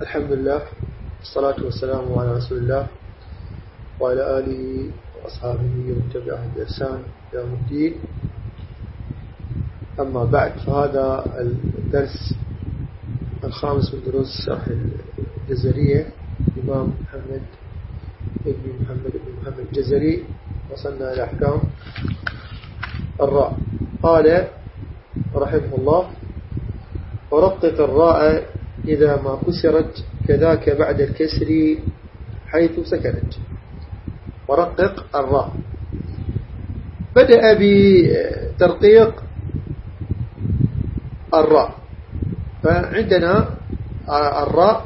الحمد لله والصلاة والسلام على رسول الله وعلى آله وأصحابه ومن تبعهم بإحسان إلى يوم الدين. أما بعد، فهذا الدرس الخامس من دروس شرح الجزرية الإمام محمد بن محمد الجزري. وصلنا إلى أحكام الراء. قال رحمه الله: ورقق الراء إذا ما كسرت كذاك بعد الكسر حيث سكنت. ورقق الراء. بدأ بترقيق الراء. فعندنا الراء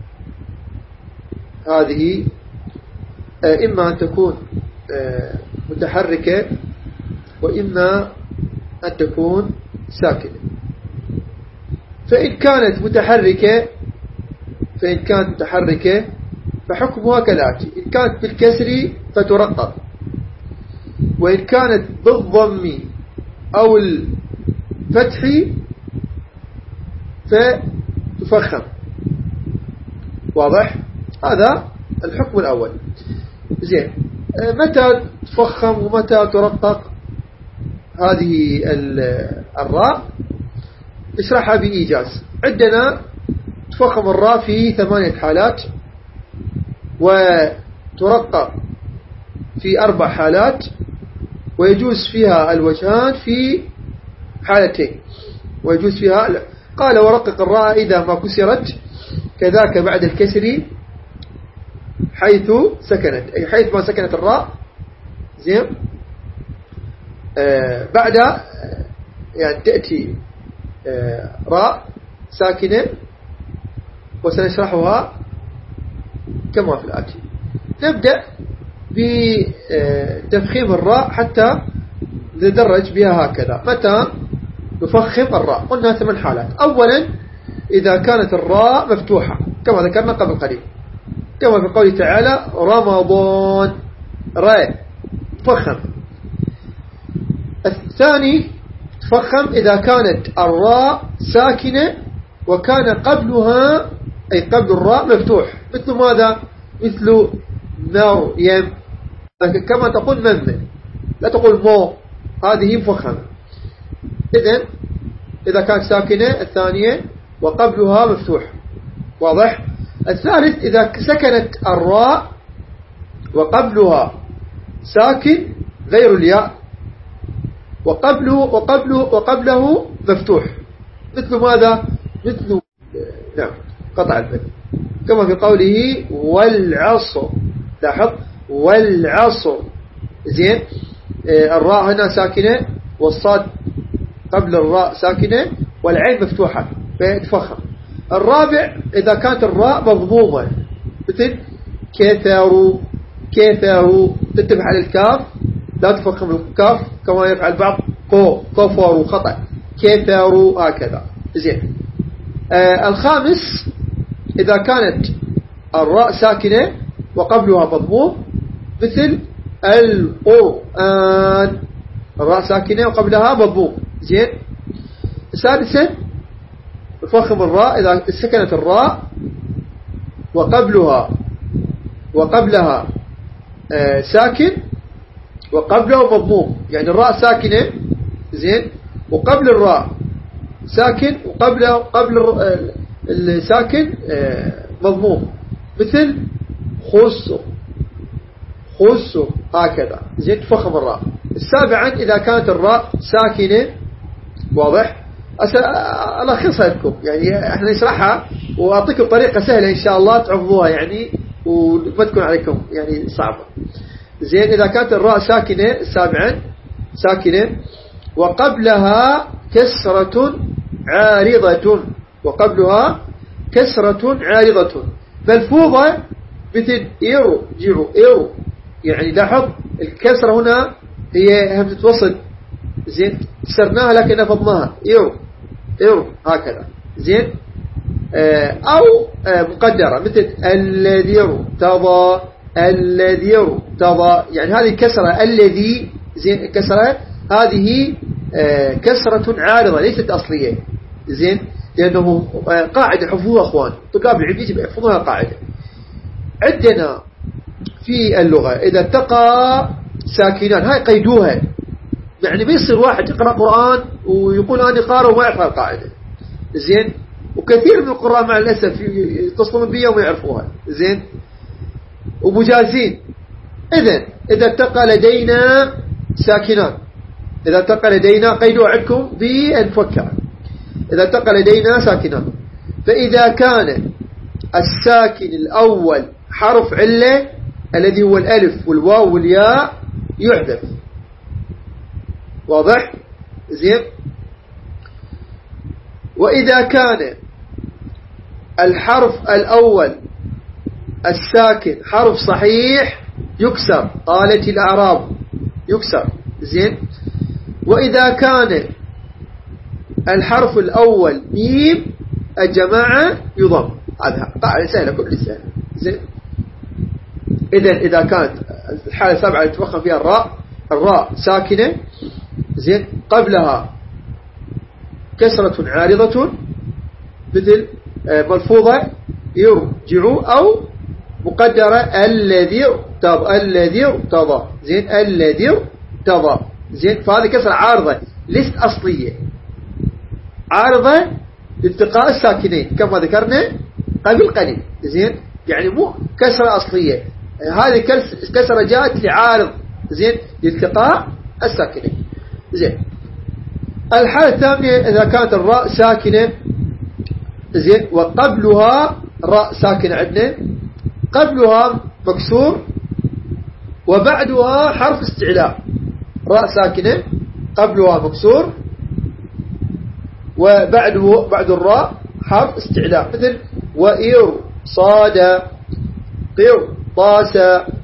هذه إما أن تكون متحركة وإما أن تكون ساكنة. فإن كانت متحركة فحكمها كالآتي: إن كانت بالكسر فترقق، وإن كانت بالضم أو الفتح فتفخم. واضح؟ هذا الحكم الأول. زين، متى تفخم ومتى ترقق هذه الراء؟ اشرحها بإيجاز. عندنا تفخم الراء في 8 حالات، وترقق في 4 حالات، ويجوز فيها الوجهان في حالتين. قال: ورقق الراء إذا ما كسرت كذاك بعد الكسر حيث سكنت، أي حيث ما سكنت الراء. زين، بعد يعني تأتي راء ساكنة، وسنشرحها كما في الآتي. نبدأ بتفخيم الراء حتى ندرج بها هكذا. متى نفخم الراء؟ قلنا 8 حالات. أولا، إذا كانت الراء مفتوحة كما ذكرنا قبل قليل، كما في قوله تعالى: رمضان، راء تفخم. الثاني، تفخم إذا كانت الراء ساكنة وكان قبلها، أي قبل الراء، مفتوح. مثل ماذا؟ مثل مريم، كما تقول من، لا تقول مو، هذه مفخمة. إذا كانت ساكنة الثانية وقبلها مفتوح. واضح؟ الثالث، إذا سكنت الراء وقبلها ساكن غير الياء، وقبله مفتوح. مثل ماذا؟ مثل قطع الباء، كما في قوله: والعصر. لاحظ: والعصر. زين، الراء هنا ساكنة، والصاد قبل الراء ساكنة، والعين مفتوحة فتفخم. الرابع، إذا كانت الراء مضمومة، مثل كثروا، تنتبه على الكاف، لا تفخم الكاف كما يفعل بعض. كفروا، خطأ، كثروا، هكذا. زين. الخامس، إذا كانت الراء ساكنة وقبلها مضموم، مثل القرآن، الراء ساكنة وقبلها مضموم. زين. سادسا، نفخم الراء إذا سكنت الراء وقبلها ساكن وقبله مضموم، يعني الراء ساكنة، زين، وقبل الراء ساكن، قبل الساكن مضموم، مثل خص، هكذا. زين، تفخم الراء. سابعا، إذا كانت الراء ساكنة. واضح؟ ألخصها لكم، يعني احنا نشرحها وأعطيكم طريقة سهلة إن شاء الله تعرفوها، يعني وما تكون عليكم يعني صعبة. زين، إذا كانت الراء ساكنة، سابعا ساكنة وقبلها كسرة عارضة ملفوظة، مثل إيرو. يعني لاحظ الكسرة هنا هي همزة وصل. زين، كسرناها لكن نفضناها، إيرو، هكذا. زين، أو مقدرة، مثل الذي ارتضى، يعني هذه كسرة الذي. زين، كسرة هذه كسرة عارضة ليست أصلية. زين، لأنه قاعدة حفظوها أخوان طلاب العلم يجب يحفظوها قاعدة. عندنا في اللغة إذا التقى ساكنان هاي قيدوها، يعني بيصير واحد يقرأ قرآن ويقول أنا قارئ وما يعرف القاعدة زين، وكثير من القراء مع الأسف يتصلون بيها وما يعرفوها زين ومجازين. إذا التقى لدينا ساكنان، إذا التقى لدينا قيدوا عندكم بالفكة، إذا التقى لدينا ساكنان، فإذا كان الساكن الأول حرف علة الذي هو الألف والواو والياء يحذف. واضح زين. وإذا كان الحرف الأول الساكن حرف صحيح يكسر، قالت الأعراب يكسر زين. وإذا كان الحرف الأول ميم الجماعة يضم. هذا قاعدة سهلة كل سهلة زين. إذا كانت الحالة السابعة اللي تفخم فيها الراء ساكنة زين قبلها كسرة عارضة مثل ملفوظة يرجع أو مقدرة الذي ارتضى زين، الذي ارتضى زين. فهذه كسرة عارضة ليست أصلية، عارضة لالتقاء الساكنين كما ذكرنا قبل قليل زين، يعني مو كسرة أصلية، هذه كسرة جاءت لعارض زين لالتقاء الساكنين زين. الحالة الثانية إذا كانت الراء ساكنة زين وقبلها راء ساكنة عندنا قبلها مكسور وبعدها حرف استعلاء، راء ساكنة قبلها مكسور بعد الراء حرف استعلاء مثل وإر صاد قر طاس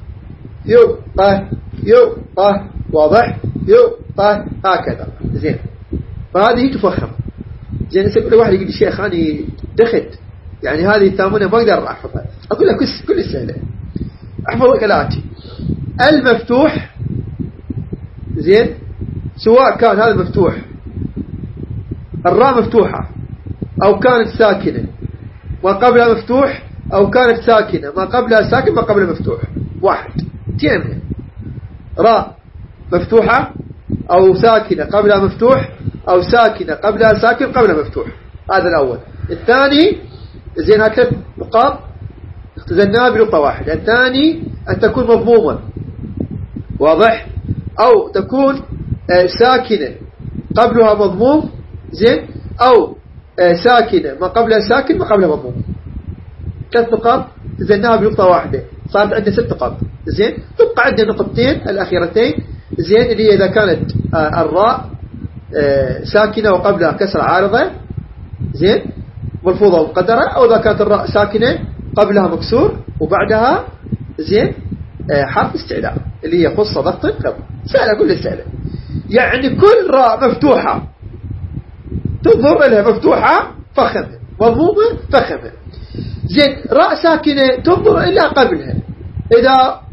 يرقه واضح يرقه هكذا زين. فهذه تفخم زين. يقول واحد يقول الشيخ أنا دخلت يعني هذه الثامنة ما أقدر أحفظها، أقول لك كل سهلة أحفظ كالآتي: المفتوح زين سواء كان هذا مفتوح الراء مفتوحة أو كانت ساكنة ما قبلها مفتوح أو كانت ساكنة ما قبلها ساكن ما قبلها مفتوح، واحد تيمين راء مفتوحة أو ساكنة قبلها مفتوح أو ساكنة قبلها ساكن قبلها مفتوح. هذا الأول. الثاني زين هكذا نقاط اختزلناها بنقطة واحدة. الثاني أن تكون مضمومة واضح أو تكون ساكنة قبلها مضموم زين أو ساكنة ما قبلها ساكن ما قبلها مضموم. 3 نقاط اختزلناها بنقطة واحدة، صارت عندنا 6 نقاط زين. تبقى عندنا نقطتين الأخيرتين زين اللي هي إذا كانت الراء ساكنة وقبلها كسر عارضة زين ملفوظة ومقدرة، أو إذا كانت الراء ساكنة قبلها مكسور وبعدها زين حرف استعلاء اللي هي خصة ضغط قبل. سهلة كل سهلة، يعني كل راء مفتوحة تنظر لها مفتوحة فخمة مضمومة فخمة زين. راء ساكنة تنظر إلى قبلها إذا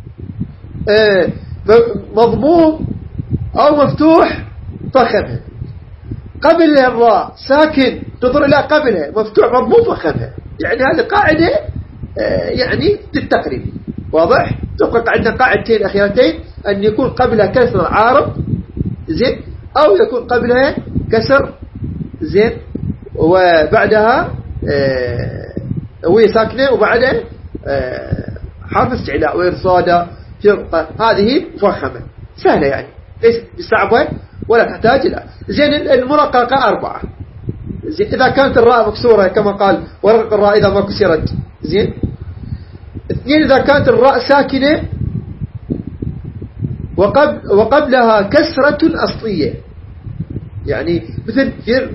مضموم أو مفتوح فخمها، قبل الراء ساكن تنظر إلى قبلها مفتوح مضموم فخمها. يعني هذه قاعدة يعني للتقريب واضح. تبقى عندنا قاعدتين أخيرتين أن يكون قبلها كسر عارض زين أو يكون قبلها كسر زين وبعدها وهي ساكنة وبعدها حرف استعلاء وإرصادة فرقة. هذه مفخمة سهلة يعني ليس صعبة ولا تحتاج إلى زين. المرققة 4 زين إذا كانت الراء مكسورة كما قال ورقق الراء إذا ما كسرت زين. 2 إذا كانت الراء ساكنة وقبلها كسرة أصلية يعني مثل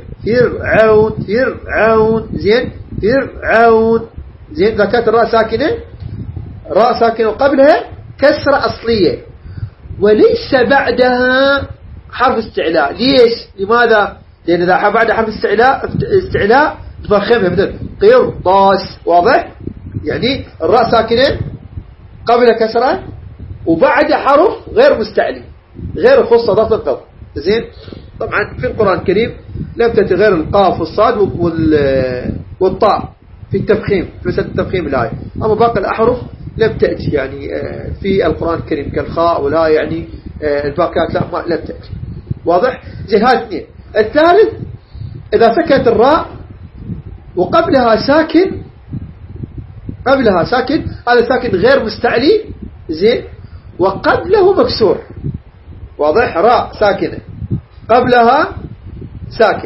فرعون زين فرعون زين. إذا كانت الراء ساكنة راء ساكنة وقبلها كسرة أصلية وليس بعدها حرف استعلاء. ليش؟ لماذا؟ لأن إذا بعدها حرف استعلاء تفخمها مثل قرطاس واضح. يعني الراء ساكنة قبل كسرة وبعد حرف غير مستعلي غير خصة ضغط القبض زين. طبعا في القرآن الكريم لم تأتي غير القاف والصاد والطاء في التفخيم، في مسألة التفخيم الآية. أما باقي الأحرف لم تأتي يعني في القرآن الكريم كالخاء والهاء يعني الباقيات لم تأتي. واضح؟ زين، هذا اثنين. الثالث إذا سكنت الراء وقبلها ساكن، هذا ساكن غير مستعلي، زين، وقبله مكسور. واضح؟ راء ساكنة قبلها ساكن،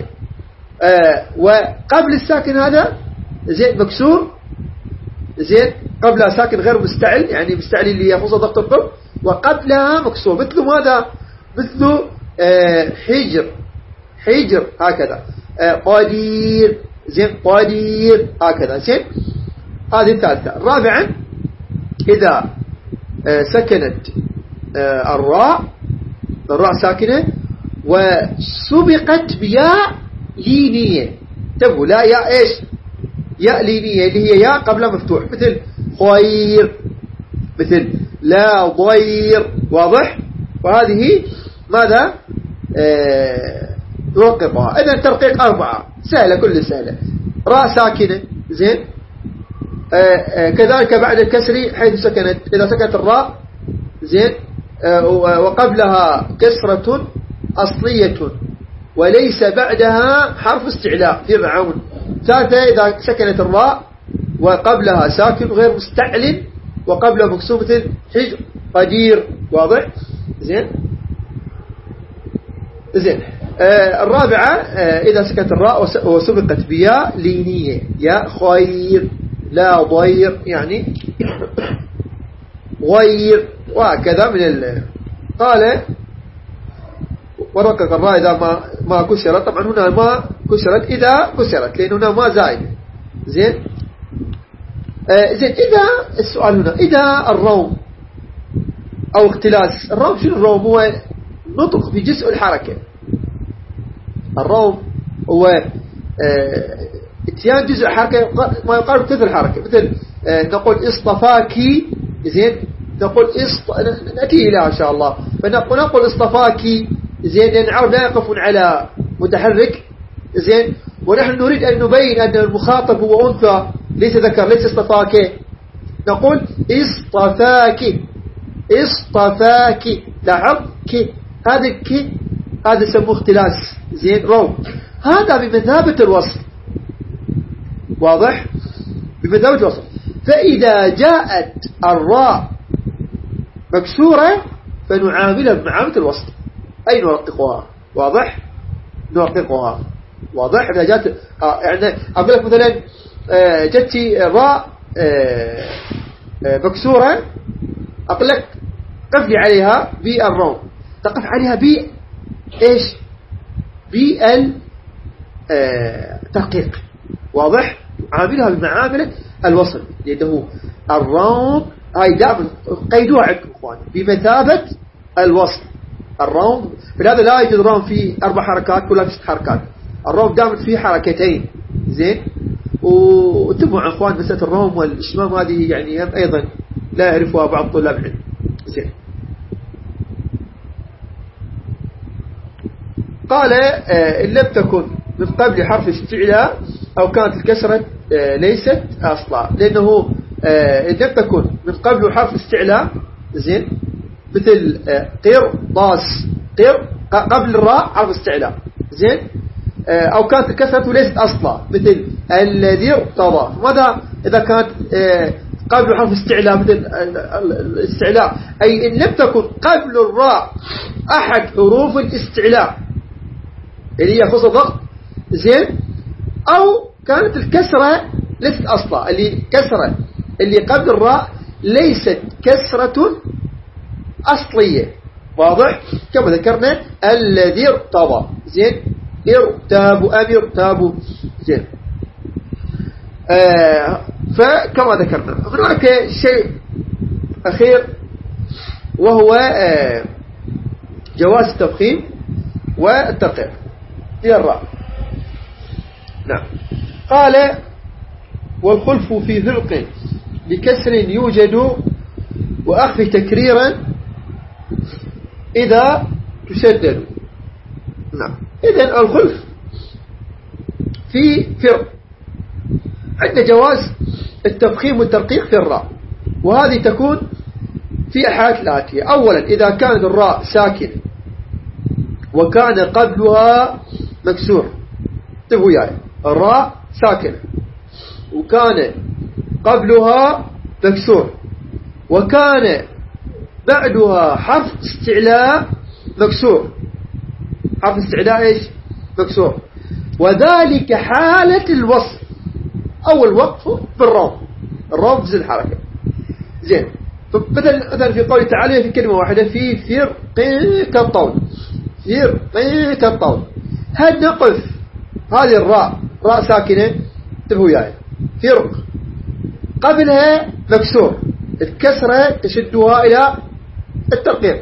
وقبل الساكن هذا زين مكسور، زين، قبلها ساكن غير مستعل، يعني مستعلي اللي يخص ضغط القلب، وقبلها مكسور. مثل ماذا؟ مثل حجر هكذا، قدير، زين، قدير هكذا، زين. هذه الثالثة. رابعا إذا سكنت الراء ساكنة وسبقت بياء لينية، تبو لا ياء ايش؟ ياء لينية اللي هي ياء قبلها مفتوح، مثل خير، مثل لا ضير. واضح؟ وهذه ماذا؟ نوقفها. إذا الترقيق 4 سهلة، كل سهلة. راء ساكنة، زين، كذلك بعد الكسر حيث سكنت، إذا سكنت الراء، زين، وقبلها كسرة أصلية وليس بعدها حرف استعلاء في معاون. ثالثة إذا سكنت الراء وقبلها ساكن غير مستعل وقبلها مكسور، مثل حجر، قدير. واضح؟ زين. الرابعة إذا سكنت الراء وسبقت بياء لينية، يا خير، لا ضير يعني غير، وهكذا من قال ورقق الراء إذا ما كسرت. طبعا هنا ما كسرت، إذا كسرت، لأن هنا ما زائد. زين. إذا السؤال هنا، إذا الروم أو اختلاس. الروم شنو الروم؟ هو نطق بجزء الحركة. الروم هو اتيان جزء الحركة ما يقارب ثلث الحركة، مثل نقول اصطفاكي، زين، نقول نأتي إليها إن شاء الله. فنقول اصطفاكي، زين، لأن العرب لا يقفون على متحرك، زين، ونحن نريد أن نبين أن المخاطب هو أنثى ليس ذكر، ليس اصطفاكي. نقول اصطفاكي، لاحظ كي، هذا كي، هذا يسموه اختلاس، زين، روم. هذا بمثابة الوصل. واضح؟ بمثابة الوصل. فإذا جاءت الراء مكسورة فنعاملها بمعاملة الوصل، أي نرققها. واضح؟ نرققها. واضح؟ إذا جاءت يعني أقول لك مثلا جتي الراء مكسورة، أقول لك قف لي عليها بالروم، تقف عليها إيش؟ بالترقيق. واضح؟ عاملها بمعاملة الوصل، لأنه الروم هاي دائما قيدوها عندكم اخوان بمثابة الوصل. الروم فلهذا لا يوجد روم فيه 4 حركات كلها في 6 حركات. الروم دائما فيه حركتين، زين. وانتبهوا اخوان، مسألة الروم والاشمام هذه يعني هم ايضا لا يعرفها بعض الطلاب العلم، زين. قال إن لم تكن من قبل حرف استعلاء أو كانت الكسرة ليست أصلا، لأنه إن لم تكن من قبل حرف استعلاء، زين، مثل قرطاس، قبل الراء حرف استعلاء، زين، أو كانت الكسرة ليست أصلا، مثل الذي ارتضى. ماذا إذا كانت قبل حرف استعلاء، مثل الاستعلاء، أي إن لم تكن قبل الراء أحد حروف الاستعلاء اللي هي خصوص ضغط، زين، أو كانت الكسرة ليست أصلا، اللي كسرة اللي قبل الراء ليست كسرة أصلية. واضح؟ كما ذكرنا الذي ارتضى، زين، ارتابوا، أم ارتابوا، زين. فكما ذكرنا هناك شيء أخير وهو جواز التفخيم والترقيق هي الراء. نعم. قال والخلف في ذلق بكسر يوجد وأخف تكريرا إذا تشدد. نعم. إذن الخلف في فرق. عندنا جواز التفخيم والترقيق في الراء، وهذه تكون في الحالات الآتية. أولا إذا كانت الراء ساكنة وكان قبلها مكسور. انتبهوا وياي، الراء ساكنة وكان قبلها مكسور وكان بعدها حرف استعلاء مكسور. حرف استعلاء ايش؟ مكسور. وذلك حالة الوصف أو الوقف بالروم. الروم تزيد الحركة. زين، مثلا في قوله تعالى في كلمة واحدة في فرق كالطول. فرق كالطول، هل نقف هذه الراء راء ساكنة؟ انتبهوا وياي، فرق قبلها مكسور، الكسرة تشدها إلى الترقيق،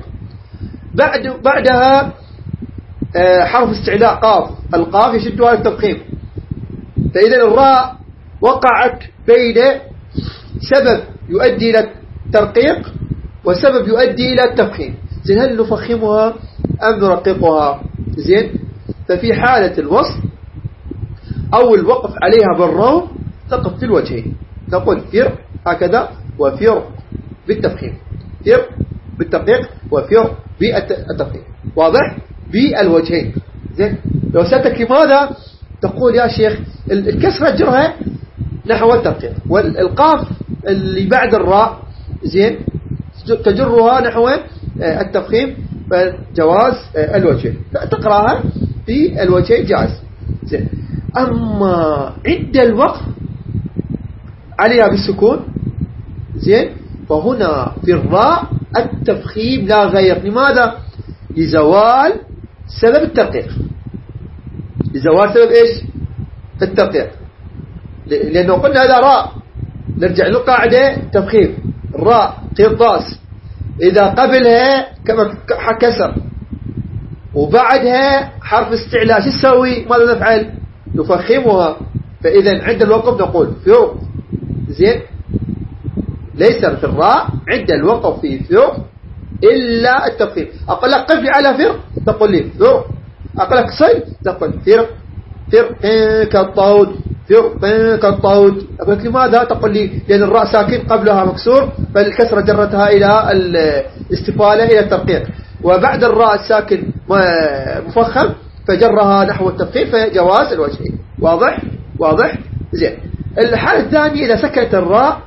بعدها حرف استعلاء قاف، القاف يشدها إلى التفخيم. فإذا الراء وقعت بين سبب يؤدي إلى الترقيق وسبب يؤدي إلى التفخيم. زين، هل نفخمها أم نرققها؟ زين، ففي حالة الوصف أو الوقف عليها بالروم تقف في الوجهين، نقول فرق هكذا وفرق بالتفخيم، فرق بالترقيق وفرق بالتفخيم. واضح؟ بالوجهين. زين، لو سألتك لماذا تقول يا شيخ الكسرة جرها نحو الترقيق والقاف اللي بعد الراء زين تجرها نحو التفخيم، فجواز الوجهين، فتقراها في الوجهين جائز. زين، أما عند الوقف عليها بالسكون زين فهنا في الراء التفخيم لا غير. لماذا؟ لزوال سبب الترقيق، لزوال سبب ايش؟ الترقيق، لأنه قلنا هذا راء. نرجع للقاعدة تفخيم الراء قرطاس، إذا قبلها كسر وبعدها حرف استعلاء شو نسوي؟ ماذا نفعل؟ نفخمها. فإذا عند الوقف نقول فرق. زين، ليس في الراء عند الوقف في فرق إلا التفخيم. أقول لك قف لي على فرق تقول لي فرق، أقول لك صل تقول فرق، فرق كالطود، فرق كالطود. أقول لك لماذا؟ تقول لي لأن الراء ساكن قبلها مكسور فالكسرة جرتها إلى الاستفالة إلى الترقيق، وبعد الراء الساكن مفخم فجرها نحو التفخيم، فجواز الوجهين. واضح؟ واضح؟ زين. الحالة الثانية إذا سكنت الراء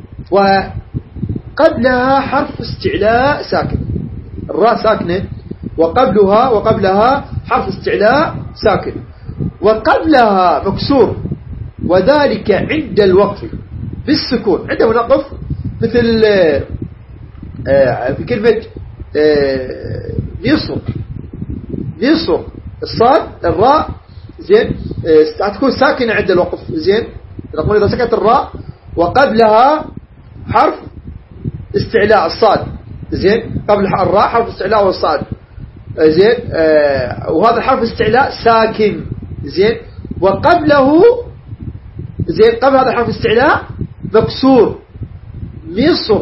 وقبلها حرف استعلاء ساكن، الراء ساكنة وقبلها حرف استعلاء ساكن وقبلها مكسور، وذلك عند الوقف بالسكون. عندما نقف مثل في كلمة نصر الصاد الراء زين تكون ساكنة عند الوقف. زين، نقول إذا سكت الراء وقبلها حرف استعلاء الصاد، زين قبل الراء حرف استعلاء والصاد، زين وهذا حرف استعلاء ساكن، زين وقبله زين قبل هذا حرف استعلاء مكسور مصر،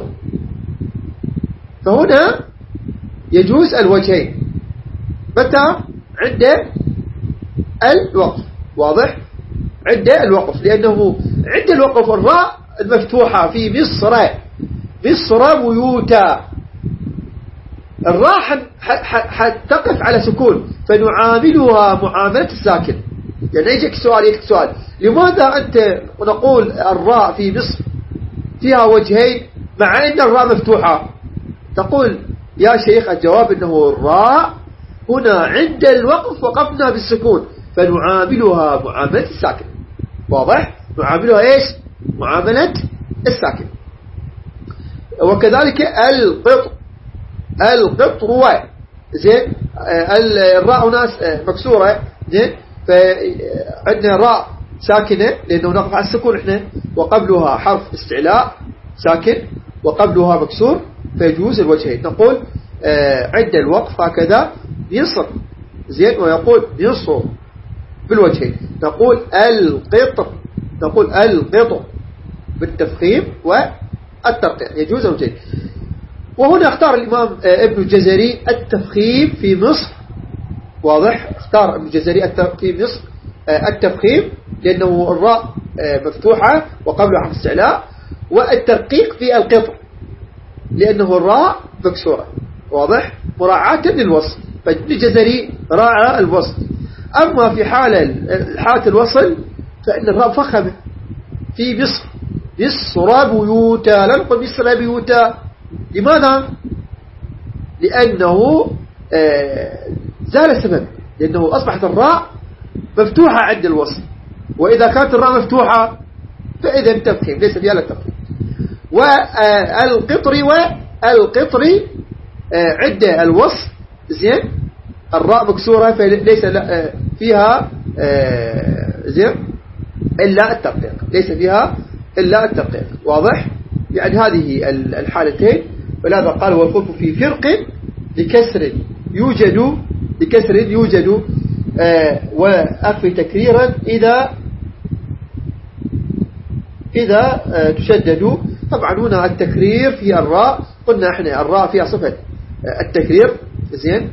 فهنا يجوز الوجهين متى؟ عند الوقف. واضح؟ عند الوقف، لأنه عند الوقف الراء المفتوحة في مصر بيوتا، الراء حتقف على سكون فنعاملها معاملة الساكن. يعني يجيك سؤال لماذا أنت نقول الراء في مصر فيها وجهين مع أن الراء مفتوحة؟ تقول يا شيخ الجواب أنه الراء هنا عند الوقف وقفنا بالسكون فنعاملها معاملة الساكن. واضح؟ نعاملها ايش؟ معاملة الساكن. وكذلك القطر زين الراء هنا مكسورة، زين فعندنا راء ساكنة لأنه نقف على السكون احنا، وقبلها حرف استعلاء ساكن وقبلها مكسور فيجوز الوجهين. نقول عند الوقف هكذا يصر، زين ويقول يصر بالوجهين. نقول القطر بالتفخيم والترقيع يجوز الوجهين. وهنا اختار الإمام ابن الجزري التفخيم في مصر واضح. اختار ابن الجزري في مصر التفخيم لأنه الراء مفتوحة وقبله حرف استعلاء، والترقيق في القطر لأنه الراء مكسورة، واضح، مراعاة للوصل. فابن الجزري راعى الوصل. أما في حالة الوصل فإن الراء فخمة في مصر، مصر بيوتا، لا نقول مصر بيوتا. لماذا؟ لأنه زال السبب، لأنه أصبحت الراء مفتوحة عند الوصل، وإذا كانت الراء مفتوحة فإذا تفخيم ليس فيها التفخيم. والقطر عند الوصل زين الراء مكسورة فليس فيها زين إلا الترقيق، ليس فيها إلا الترقيق، واضح. يعني هذه الحالتين. ولهذا قال والخلف في فرق لكسر يوجد وأخفي تكريرا إذا تشدد. طبعا هنا التكرير في الراء، قلنا احنا الراء فيها صفة التكرير زين،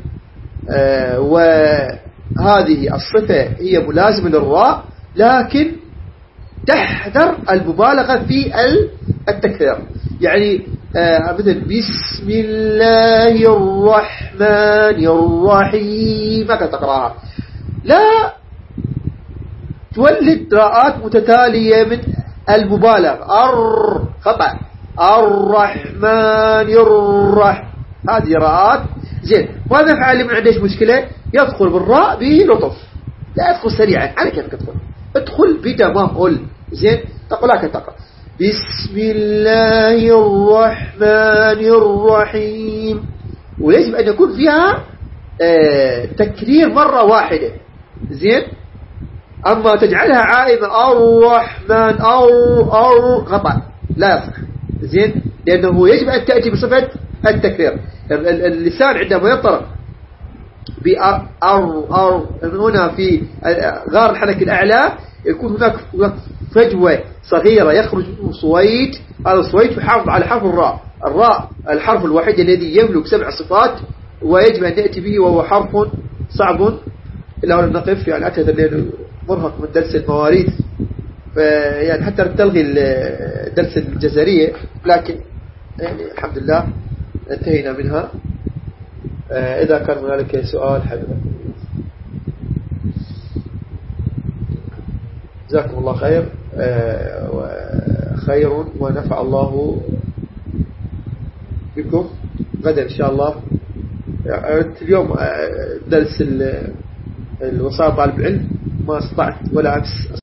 وهذه الصفة هي ملازمة للراء، لكن تحذر المبالغة في التكرير. يعني مثل بسم الله الرحمن الرحيم ما تقرأها، لا تولد راءات متتالية من المبالغة. خطأ. الرحمن هذه راءات زين. ماذا فعل؟ من عندش مشكلة، يدخل بالراء بلطف، لا يدخل سريعا على كيف تدخل، ادخل بتمهل زين. تقول لك تقرأ بسم الله الرحمن الرحيم، ويجب أن يكون فيها تكرير مرة واحدة زين. أما تجعلها عائمة الرحمن أو خطأ، لا يصح زين، لأنه يجب أن تأتي بصفة التكرير. اللسان عندما ينطق هنا في غار الحنك الأعلى يكون هناك فجوة صغيرة يخرج منه صويت، هذا الصويت يحافظ على حرف الراء الحرف الوحيد الذي يملك 7 صفات، ويجب أن نأتي به، وهو حرف صعب. إلا أن نقف يعني أتت الليل مرهق من درس المواريث، يعني حتى تلغي الدرس الجزرية، لكن يعني الحمد لله انتهينا منها. إذا كان هنالك سؤال حبيبي. جزاكم الله خير ونفع الله بكم. غدا إن شاء الله اليوم درس الوصايا طالب العلم ما استطعت ولا أمس